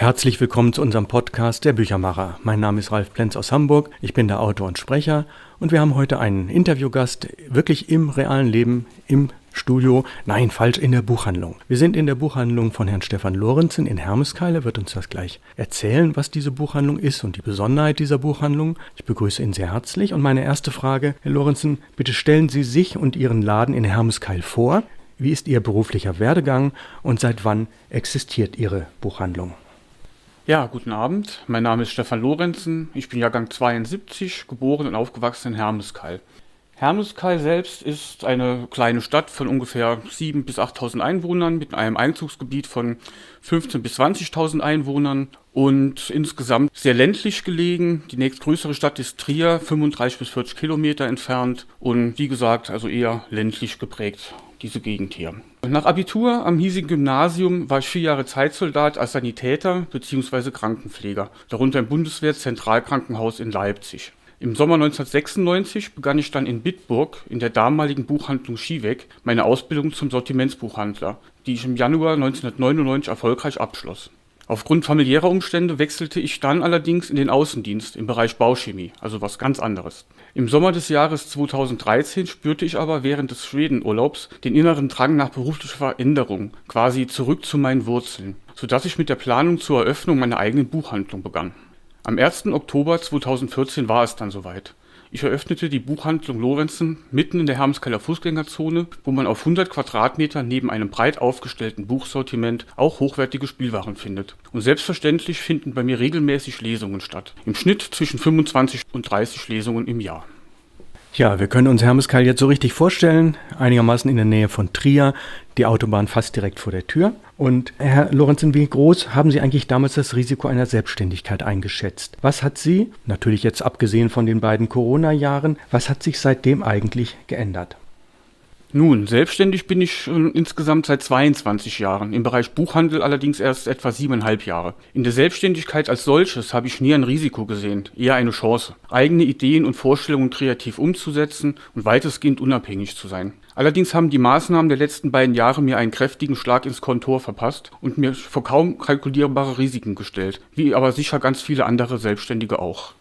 Herzlich willkommen zu unserem Podcast Der Büchermacher. Mein Name ist Ralf Plenz aus Hamburg, ich bin der Autor und Sprecher und wir haben heute einen Interviewgast, wirklich im realen Leben, im Studio, nein, falsch, in der Buchhandlung. Wir sind in der Buchhandlung von Herrn Stefan Lorenzen in Hermeskeil. Er wird uns das gleich erzählen, was diese Buchhandlung ist und die Besonderheit dieser Buchhandlung. Ich begrüße ihn sehr herzlich und meine erste Frage, Herr Lorenzen, bitte stellen Sie sich und Ihren Laden in Hermeskeil vor. Wie ist Ihr beruflicher Werdegang und seit wann existiert Ihre Buchhandlung? Ja, guten Abend. Mein Name ist Stefan Lorenzen. Ich bin Jahrgang 72, geboren und aufgewachsen in Hermeskeil. Hermeskeil selbst ist eine kleine Stadt von ungefähr 7.000 bis 8.000 Einwohnern mit einem Einzugsgebiet von 15.000 bis 20.000 Einwohnern und insgesamt sehr ländlich gelegen. Die nächstgrößere Stadt ist Trier, 35 bis 40 Kilometer entfernt und wie gesagt, also eher ländlich geprägt, diese Gegend hier. Nach Abitur am hiesigen Gymnasium war ich 4 Jahre Zeitsoldat als Sanitäter bzw. Krankenpfleger, darunter im Bundeswehr-Zentralkrankenhaus in Leipzig. Im Sommer 1996 begann ich dann in Bitburg in der damaligen Buchhandlung Schiewek meine Ausbildung zum Sortimentsbuchhandler, die ich im Januar 1999 erfolgreich abschloss. Aufgrund familiärer Umstände wechselte ich dann allerdings in den Außendienst im Bereich Bauchemie, also was ganz anderes. Im Sommer des Jahres 2013 spürte ich aber während des Schwedenurlaubs den inneren Drang nach beruflicher Veränderung, quasi zurück zu meinen Wurzeln, sodass ich mit der Planung zur Eröffnung meiner eigenen Buchhandlung begann. Am 1. Oktober 2014 war es dann soweit. Ich eröffnete die Buchhandlung Lorenzen mitten in der Hermeskeiler Fußgängerzone, wo man auf 100 Quadratmeter neben einem breit aufgestellten Buchsortiment auch hochwertige Spielwaren findet. Und selbstverständlich finden bei mir regelmäßig Lesungen statt. Im Schnitt zwischen 25 und 30 Lesungen im Jahr. Ja, wir können uns Hermeskeil jetzt so richtig vorstellen, einigermaßen in der Nähe von Trier, die Autobahn fast direkt vor der Tür. Und Herr Lorenzen, wie groß haben Sie eigentlich damals das Risiko einer Selbstständigkeit eingeschätzt? Was hat Sie, natürlich jetzt abgesehen von den beiden Corona-Jahren, was hat sich seitdem eigentlich geändert? Nun, selbstständig bin ich schon insgesamt seit 22 Jahren, im Bereich Buchhandel allerdings erst etwa 7,5 Jahre. In der Selbstständigkeit als solches habe ich nie ein Risiko gesehen, eher eine Chance, eigene Ideen und Vorstellungen kreativ umzusetzen und weitestgehend unabhängig zu sein. Allerdings haben die Maßnahmen der letzten beiden Jahre mir einen kräftigen Schlag ins Kontor verpasst und mir vor kaum kalkulierbare Risiken gestellt, wie aber sicher ganz viele andere Selbstständige auch.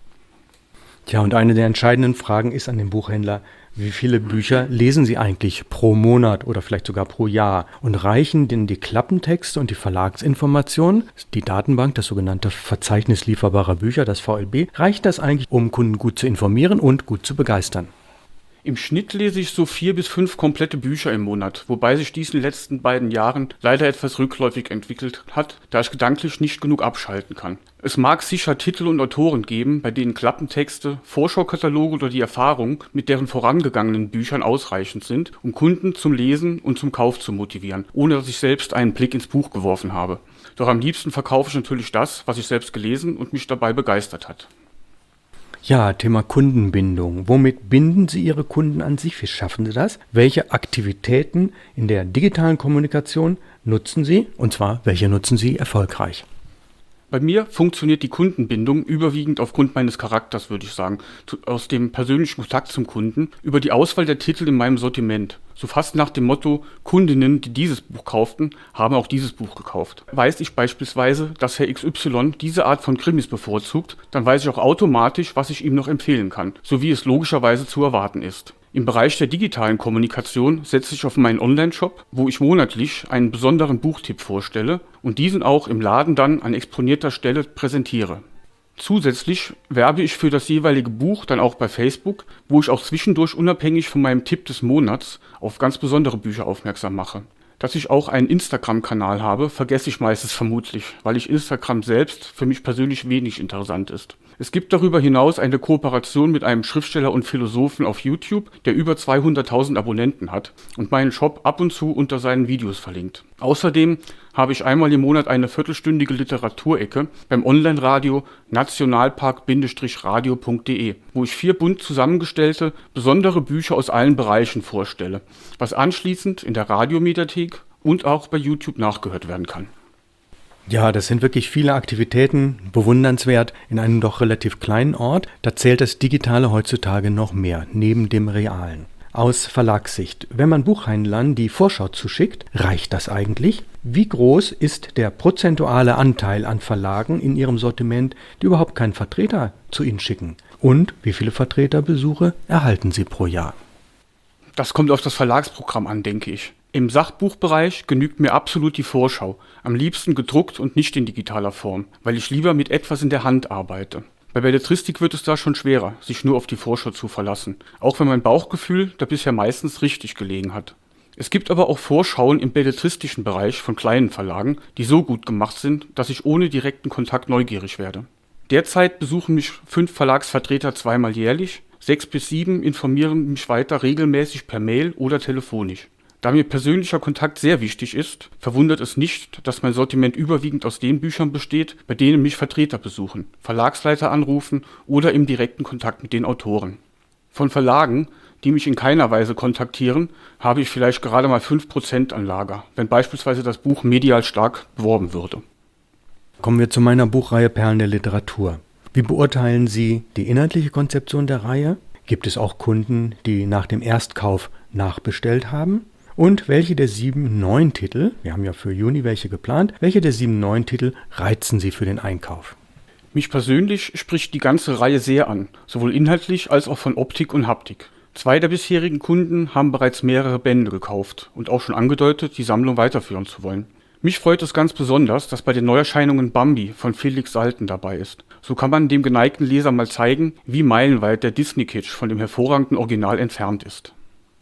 Tja, und eine der entscheidenden Fragen ist an den Buchhändler: Wie viele Bücher lesen Sie eigentlich pro Monat oder vielleicht sogar pro Jahr? Und reichen denn die Klappentexte und die Verlagsinformationen, die Datenbank, das sogenannte Verzeichnis lieferbarer Bücher, das VLB, reicht das eigentlich, um Kunden gut zu informieren und gut zu begeistern? Im Schnitt lese ich so 4 bis 5 komplette Bücher im Monat, wobei sich dies in den letzten beiden Jahren leider etwas rückläufig entwickelt hat, da ich gedanklich nicht genug abschalten kann. Es mag sicher Titel und Autoren geben, bei denen Klappentexte, Vorschaukataloge oder die Erfahrung mit deren vorangegangenen Büchern ausreichend sind, um Kunden zum Lesen und zum Kauf zu motivieren, ohne dass ich selbst einen Blick ins Buch geworfen habe. Doch am liebsten verkaufe ich natürlich das, was ich selbst gelesen und mich dabei begeistert hat. Ja, Thema Kundenbindung. Womit binden Sie Ihre Kunden an sich? Wie schaffen Sie das? Welche Aktivitäten in der digitalen Kommunikation nutzen Sie? Und zwar, welche nutzen Sie erfolgreich? Bei mir funktioniert die Kundenbindung überwiegend aufgrund meines Charakters, würde ich sagen, aus dem persönlichen Kontakt zum Kunden, über die Auswahl der Titel in meinem Sortiment. So fast nach dem Motto: Kundinnen, die dieses Buch kauften, haben auch dieses Buch gekauft. Weiß ich beispielsweise, dass Herr XY diese Art von Krimis bevorzugt, dann weiß ich auch automatisch, was ich ihm noch empfehlen kann, so wie es logischerweise zu erwarten ist. Im Bereich der digitalen Kommunikation setze ich auf meinen Online-Shop, wo ich monatlich einen besonderen Buchtipp vorstelle und diesen auch im Laden dann an exponierter Stelle präsentiere. Zusätzlich werbe ich für das jeweilige Buch dann auch bei Facebook, wo ich auch zwischendurch unabhängig von meinem Tipp des Monats auf ganz besondere Bücher aufmerksam mache. Dass ich auch einen Instagram-Kanal habe, vergesse ich meistens vermutlich, weil Instagram selbst für mich persönlich wenig interessant ist. Es gibt darüber hinaus eine Kooperation mit einem Schriftsteller und Philosophen auf YouTube, der über 200.000 Abonnenten hat und meinen Shop ab und zu unter seinen Videos verlinkt. Außerdem habe ich einmal im Monat eine viertelstündige Literaturecke beim Online-Radio nationalpark-radio.de, wo ich 4 bunt zusammengestellte, besondere Bücher aus allen Bereichen vorstelle, was anschließend in der Radiomediathek und auch bei YouTube nachgehört werden kann. Ja, das sind wirklich viele Aktivitäten, bewundernswert in einem doch relativ kleinen Ort. Da zählt das Digitale heutzutage noch mehr, neben dem Realen. Aus Verlagssicht, wenn man Buchhändlern die Vorschau zuschickt, reicht das eigentlich? Wie groß ist der prozentuale Anteil an Verlagen in ihrem Sortiment, die überhaupt keinen Vertreter zu ihnen schicken? Und wie viele Vertreterbesuche erhalten sie pro Jahr? Das kommt auf das Verlagsprogramm an, denke ich. Im Sachbuchbereich genügt mir absolut die Vorschau, am liebsten gedruckt und nicht in digitaler Form, weil ich lieber mit etwas in der Hand arbeite. Bei Belletristik wird es da schon schwerer, sich nur auf die Vorschau zu verlassen, auch wenn mein Bauchgefühl da bisher meistens richtig gelegen hat. Es gibt aber auch Vorschauen im belletristischen Bereich von kleinen Verlagen, die so gut gemacht sind, dass ich ohne direkten Kontakt neugierig werde. Derzeit besuchen mich 5 Verlagsvertreter zweimal jährlich, 6 bis 7 informieren mich weiter regelmäßig per Mail oder telefonisch. Da mir persönlicher Kontakt sehr wichtig ist, verwundert es nicht, dass mein Sortiment überwiegend aus den Büchern besteht, bei denen mich Vertreter besuchen, Verlagsleiter anrufen oder im direkten Kontakt mit den Autoren. Von Verlagen, die mich in keiner Weise kontaktieren, habe ich vielleicht gerade mal 5% an Lager, wenn beispielsweise das Buch medial stark beworben würde. Kommen wir zu meiner Buchreihe Perlen der Literatur. Wie beurteilen Sie die inhaltliche Konzeption der Reihe? Gibt es auch Kunden, die nach dem Erstkauf nachbestellt haben? Und welche der 7 neuen Titel, wir haben ja für Juni welche geplant, welche der 7 neuen Titel reizen Sie für den Einkauf? Mich persönlich spricht die ganze Reihe sehr an, sowohl inhaltlich als auch von Optik und Haptik. 2 der bisherigen Kunden haben bereits mehrere Bände gekauft und auch schon angedeutet, die Sammlung weiterführen zu wollen. Mich freut es ganz besonders, dass bei den Neuerscheinungen Bambi von Felix Salten dabei ist. So kann man dem geneigten Leser mal zeigen, wie meilenweit der Disney-Kitsch von dem hervorragenden Original entfernt ist.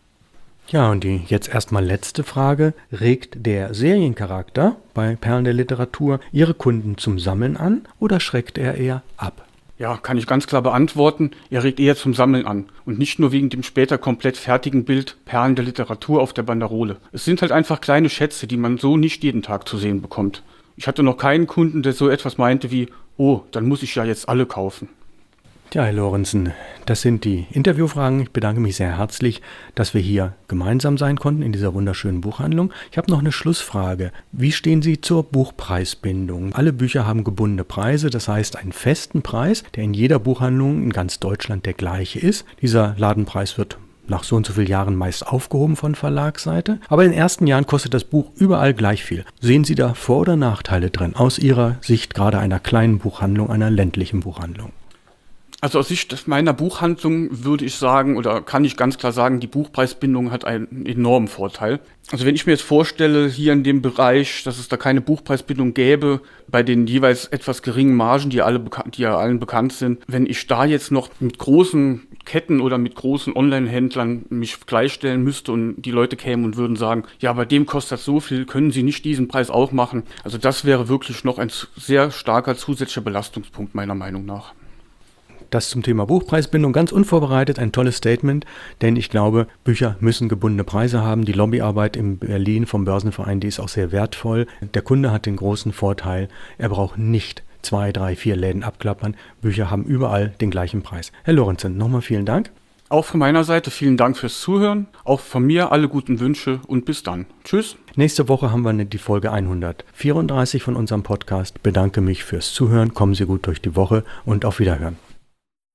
Ja, und die jetzt erstmal letzte Frage. Regt der Seriencharakter bei Perlen der Literatur Ihre Kunden zum Sammeln an oder schreckt er eher ab? Ja, kann ich ganz klar beantworten, er regt eher zum Sammeln an und nicht nur wegen dem später komplett fertigen Bild Perlen der Literatur auf der Banderole. Es sind halt einfach kleine Schätze, die man so nicht jeden Tag zu sehen bekommt. Ich hatte noch keinen Kunden, der so etwas meinte wie, oh, dann muss ich ja jetzt alle kaufen. Ja, Herr Lorenzen, das sind die Interviewfragen. Ich bedanke mich sehr herzlich, dass wir hier gemeinsam sein konnten in dieser wunderschönen Buchhandlung. Ich habe noch eine Schlussfrage. Wie stehen Sie zur Buchpreisbindung? Alle Bücher haben gebundene Preise, das heißt einen festen Preis, der in jeder Buchhandlung in ganz Deutschland der gleiche ist. Dieser Ladenpreis wird nach so und so vielen Jahren meist aufgehoben von Verlagsseite. Aber in den ersten Jahren kostet das Buch überall gleich viel. Sehen Sie da Vor- oder Nachteile drin, aus Ihrer Sicht gerade einer kleinen Buchhandlung, einer ländlichen Buchhandlung? Also aus Sicht meiner Buchhandlung würde ich sagen, oder kann ich ganz klar sagen, die Buchpreisbindung hat einen enormen Vorteil. Also wenn ich mir jetzt vorstelle, hier in dem Bereich, dass es da keine Buchpreisbindung gäbe, bei den jeweils etwas geringen Margen, die ja allen bekannt sind, wenn ich da jetzt noch mit großen Ketten oder mit großen Online-Händlern mich gleichstellen müsste und die Leute kämen und würden sagen, ja, bei dem kostet das so viel, können Sie nicht diesen Preis auch machen? Also das wäre wirklich noch ein sehr starker zusätzlicher Belastungspunkt meiner Meinung nach. Das zum Thema Buchpreisbindung, ganz unvorbereitet, ein tolles Statement, denn ich glaube, Bücher müssen gebundene Preise haben. Die Lobbyarbeit in Berlin vom Börsenverein, die ist auch sehr wertvoll. Der Kunde hat den großen Vorteil, er braucht nicht 2, 3, 4 Läden abklappern. Bücher haben überall den gleichen Preis. Herr Lorenzen, nochmal vielen Dank. Auch von meiner Seite vielen Dank fürs Zuhören, auch von mir alle guten Wünsche und bis dann. Tschüss. Nächste Woche haben wir die Folge 134 von unserem Podcast. Bedanke mich fürs Zuhören, kommen Sie gut durch die Woche und auf Wiederhören.